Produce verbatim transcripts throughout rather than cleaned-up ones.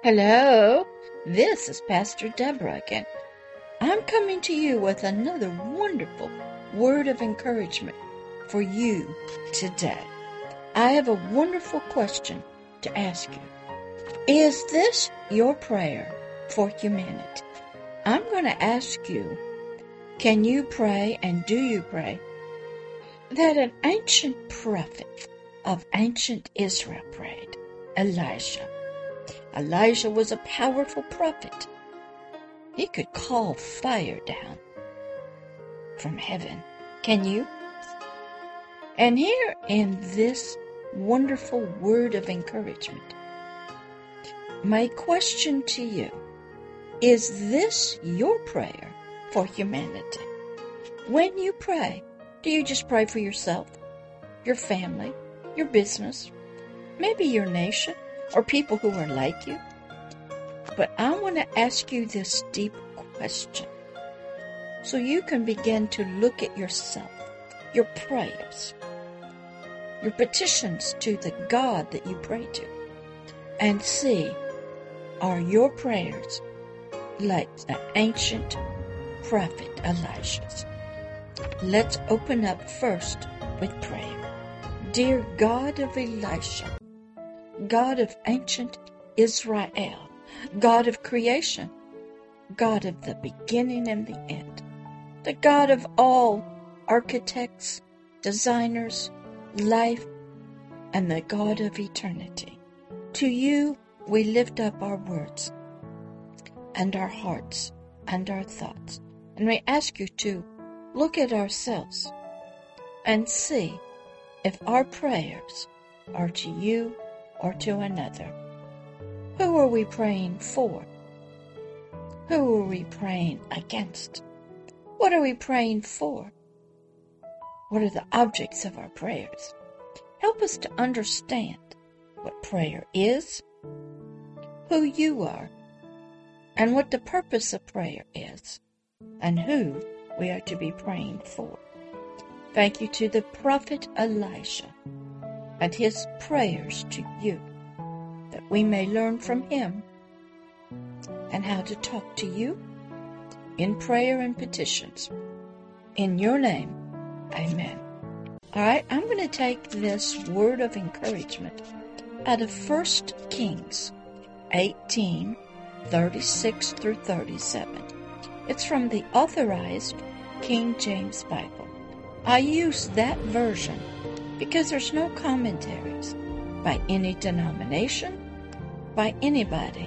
Hello, this is Pastor Deborah again. I'm coming to you with another wonderful word of encouragement for you today. I have a wonderful question to ask you. Is this your prayer for humanity? I'm going to ask you, can you pray and do you pray that an ancient prophet of ancient Israel prayed, Elijah? Elijah was a powerful prophet. He could call fire down from heaven. Can you? And here in this wonderful word of encouragement, my question to you, is this your prayer for humanity? When you pray, do you just pray for yourself, your family, your business, maybe your nation, or people who are like you? But I want to ask you this deep question so you can begin to look at yourself, your prayers, your petitions to the God that you pray to, and see, are your prayers like the ancient prophet Elijah's? Let's open up first with prayer. Dear God of Elijah, God of ancient Israel, God of creation, God of the beginning and the end, the God of all architects, designers, life, and the God of eternity. To you we lift up our words and our hearts and our thoughts, and we ask you to look at ourselves and see if our prayers are to you or to another. Who are we praying for? Who are we praying against? What are we praying for? What are the objects of our prayers? Help us to understand what prayer is, who you are, and what the purpose of prayer is, and who we are to be praying for. Thank you to the prophet Elijah and his prayers to you, that we may learn from him and how to talk to you in prayer and petitions. In your name, amen. All right, I'm going to take this word of encouragement out of First Kings eighteen, thirty-six through thirty-seven. It's from the Authorized King James Bible. I use that version because there's no commentaries by any denomination, by anybody.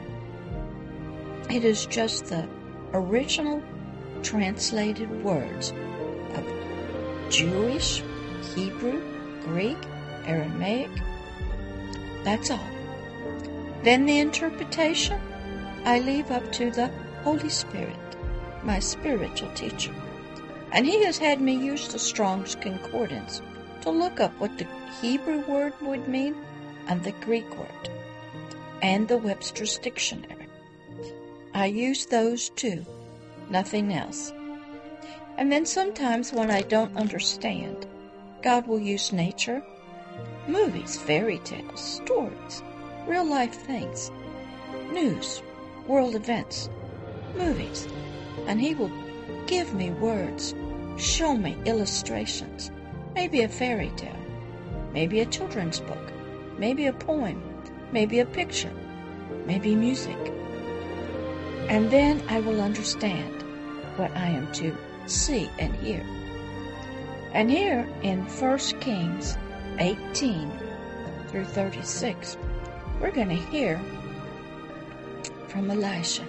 It is just the original translated words of Jewish, Hebrew, Greek, Aramaic. That's all. Then the interpretation, I leave up to the Holy Spirit, my spiritual teacher. And he has had me use the Strong's Concordance to look up what the Hebrew word would mean and the Greek word, and the Webster's Dictionary. I use those too, nothing else. And then sometimes when I don't understand, God will use nature, movies, fairy tales, stories, real life things, news, world events, movies, and he will give me words, show me illustrations, maybe a fairy tale, maybe a children's book, maybe a poem, maybe a picture, maybe music. And then I will understand what I am to see and hear. And here in First Kings eighteen through thirty-six, we're going to hear from Elijah.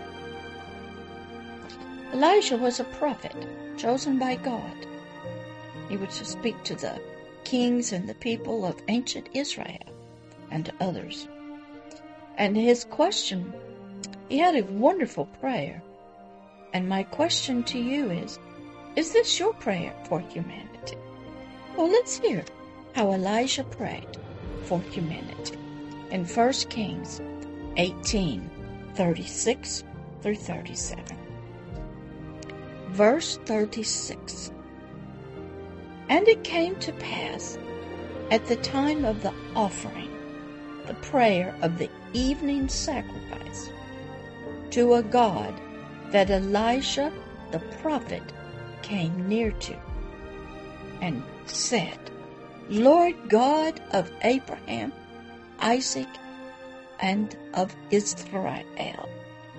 Elijah was a prophet chosen by God. He was to speak to the kings and the people of ancient Israel and to others. And his question, he had a wonderful prayer. And my question to you is, is this your prayer for humanity? Well, let's hear how Elijah prayed for humanity in First Kings eighteen, thirty-six through thirty-seven. Verse thirty-six. And it came to pass at the time of the offering, the prayer of the evening sacrifice to a God that Elijah the prophet came near to and said, Lord God of Abraham, Isaac, and of Israel.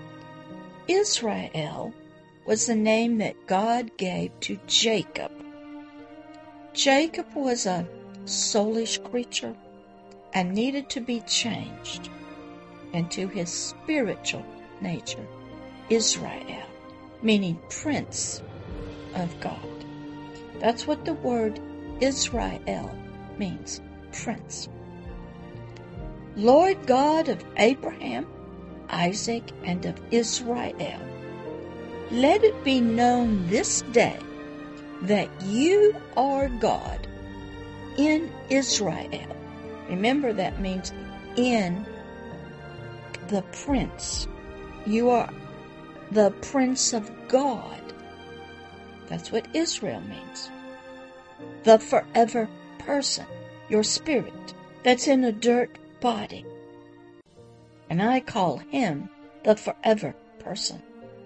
Israel was the name that God gave to Jacob. Jacob was a soulish creature and needed to be changed into his spiritual nature, Israel, meaning Prince of God. That's what the word Israel means, Prince. Lord God of Abraham, Isaac, and of Israel, let it be known this day that you are God in Israel. Remember, that means in the Prince. You are the Prince of God. That's what Israel means. The forever person, your spirit, that's in a dirt body. And I call him the forever person.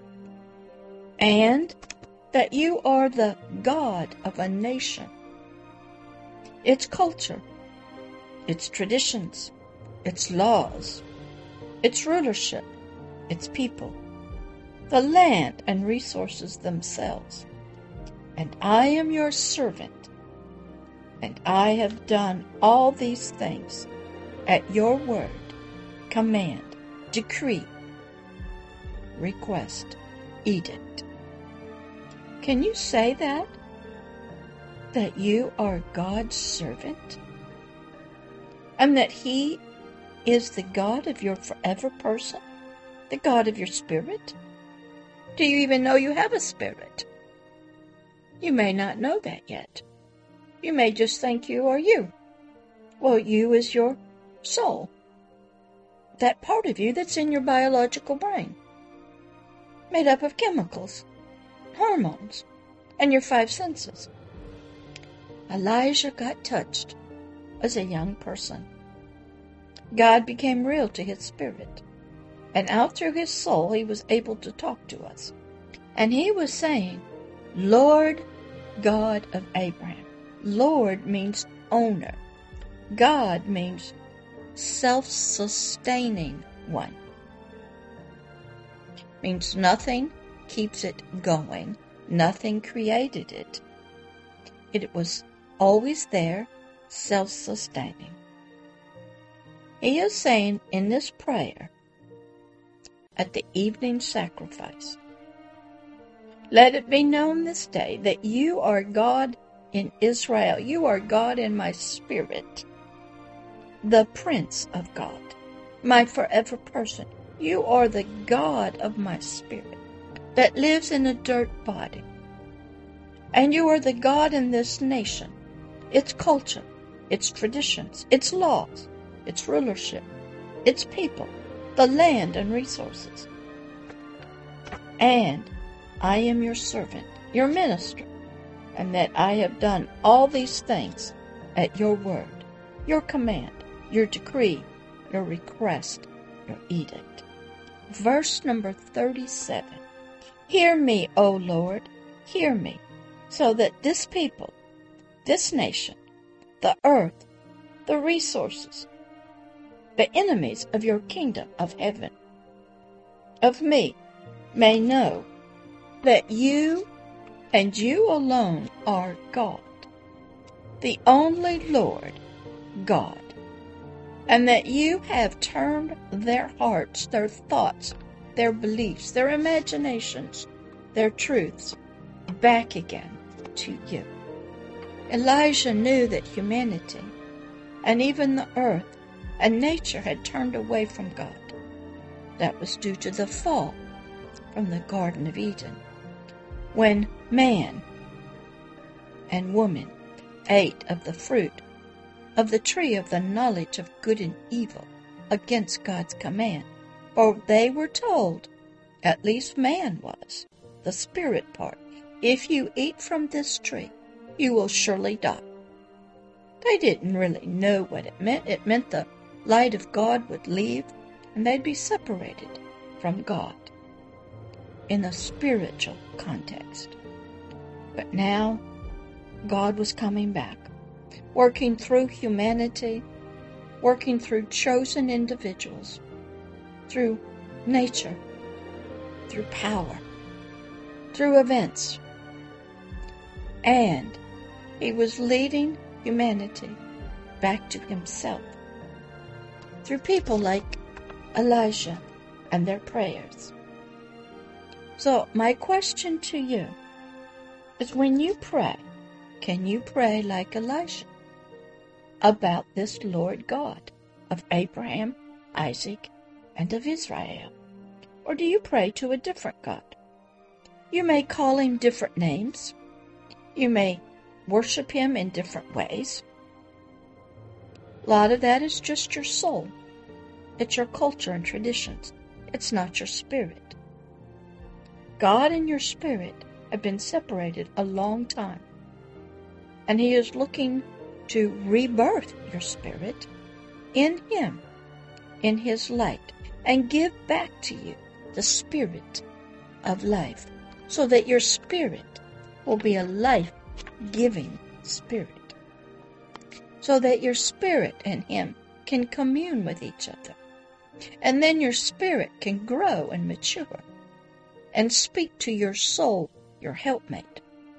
And that you are the God of a nation. Its culture, its traditions, its laws, its rulership, its people, the land and resources themselves. And I am your servant, and I have done all these things at your word, command, decree, request, edict. Can you say that? That you are God's servant? And that he is the God of your forever person? The God of your spirit? Do you even know you have a spirit? You may not know that yet. You may just think you are you. Well, you is your soul. That part of you that's in your biological brain. Made up of chemicals, hormones, and your five senses. Elijah got touched as a young person. God became real to his spirit. And out through his soul, he was able to talk to us. And he was saying, Lord God of Abraham. Lord means owner. God means self-sustaining one. Means nothing keeps it going. Nothing created it. It was always there, self-sustaining. He is saying in this prayer, at the evening sacrifice, let it be known this day that you are God in Israel. You are God in my spirit, the Prince of God, my forever person. You are the God of my spirit that lives in a dirt body. And you are the God in this nation, its culture, its traditions, its laws, its rulership, its people, the land and resources. And I am your servant, your minister, and that I have done all these things at your word, your command, your decree, your request, your edict. Verse number thirty-seven. Hear me, O Lord, hear me, so that this people, this nation, the earth, the resources, the enemies of your kingdom of heaven, of me, may know that you and you alone are God, the only Lord God, and that you have turned their hearts, their thoughts, their beliefs, their imaginations, their truths back again to you. Elijah knew that humanity and even the earth and nature had turned away from God. That was due to the fall from the Garden of Eden, when man and woman ate of the fruit of the tree of the knowledge of good and evil against God's command. For they were told, at least man was, the spirit part, if you eat from this tree, you will surely die. They didn't really know what it meant. It meant the light of God would leave and they'd be separated from God in a spiritual context. But now, God was coming back, working through humanity, working through chosen individuals, through nature, through power, through events. And he was leading humanity back to himself through people like Elijah and their prayers. So my question to you is, when you pray, can you pray like Elijah about this Lord God of Abraham, Isaac, and of Israel? Or do you pray to a different God? You may call him different names. You may worship him in different ways. A lot of that is just your soul. It's your culture and traditions. It's not your spirit. God and your spirit have been separated a long time. And he is looking to rebirth your spirit in him, in his light, and give back to you the spirit of life, so that your spirit will be a life-giving spirit, so that your spirit and him can commune with each other. And then your spirit can grow and mature and speak to your soul, your helpmate.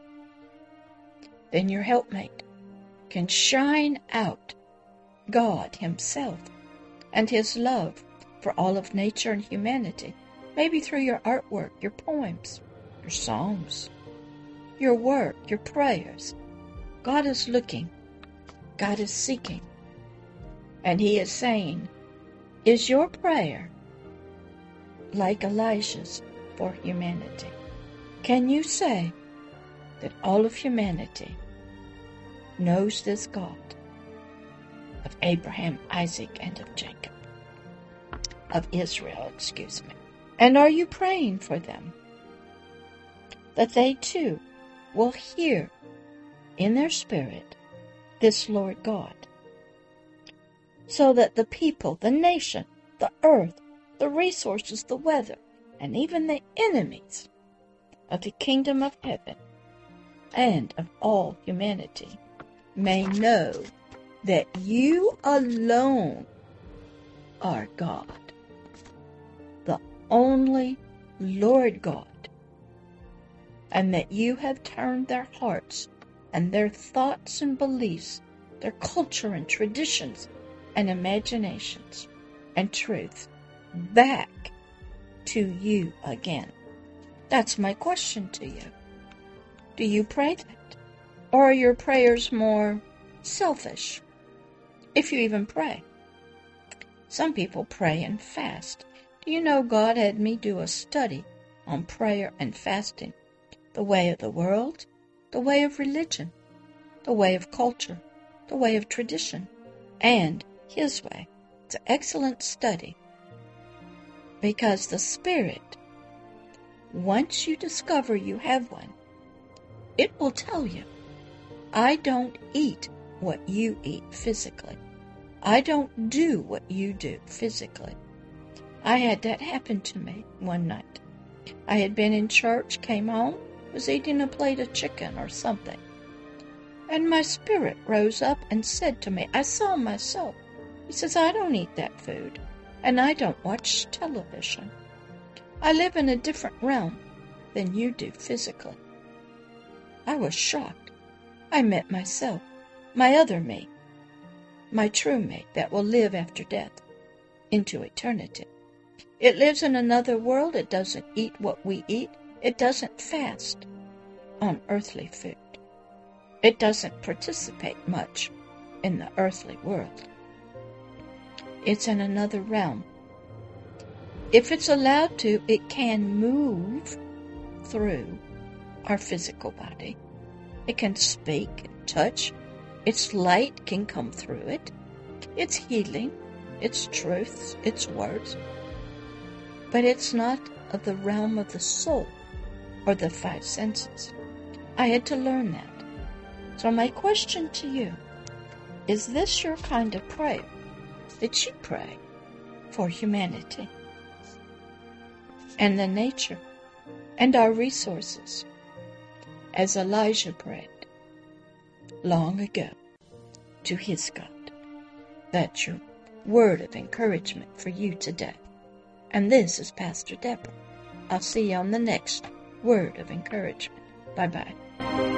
Then your helpmate can shine out God himself and his love for all of nature and humanity, maybe through your artwork, your poems, your songs, your work, your prayers. God is looking. God is seeking. And he is saying, is your prayer like Elijah's for humanity? Can you say that all of humanity knows this God of Abraham, Isaac, and of Jacob, of Israel, excuse me? And are you praying for them, that they too will hear in their spirit this Lord God, so that the people, the nation, the earth, the resources, the weather, and even the enemies of the kingdom of heaven and of all humanity may know that you alone are God, the only Lord God, and that you have turned their hearts and their thoughts and beliefs, their culture and traditions and imaginations and truth back to you again. That's my question to you. Do you pray that? Or are your prayers more selfish? If you even pray. Some people pray and fast. Do you know God had me do a study on prayer and fasting? The way of the world, the way of religion, the way of culture, the way of tradition, and his way. It's an excellent study, because the Spirit, once you discover you have one, it will tell you, I don't eat what you eat physically. I don't do what you do physically. I had that happen to me one night. I had been in church, came home, was eating a plate of chicken or something. And my spirit rose up and said to me, I saw myself. He says, I don't eat that food, and I don't watch television. I live in a different realm than you do physically. I was shocked. I met myself, my other me, my true me that will live after death into eternity. It lives in another world. It doesn't eat what we eat. It doesn't fast on earthly food. It doesn't participate much in the earthly world. It's in another realm. If it's allowed to, it can move through our physical body. It can speak and touch. Its light can come through it. It's healing. It's truths. It's words. But it's not of the realm of the soul or the five senses. I had to learn that. So my question to you, is this your kind of prayer that you pray for humanity and the nature and our resources, as Elijah prayed long ago to his God. That's your word of encouragement for you today. And this is Pastor Deborah. I'll see you on the next word of encouragement. Bye-bye.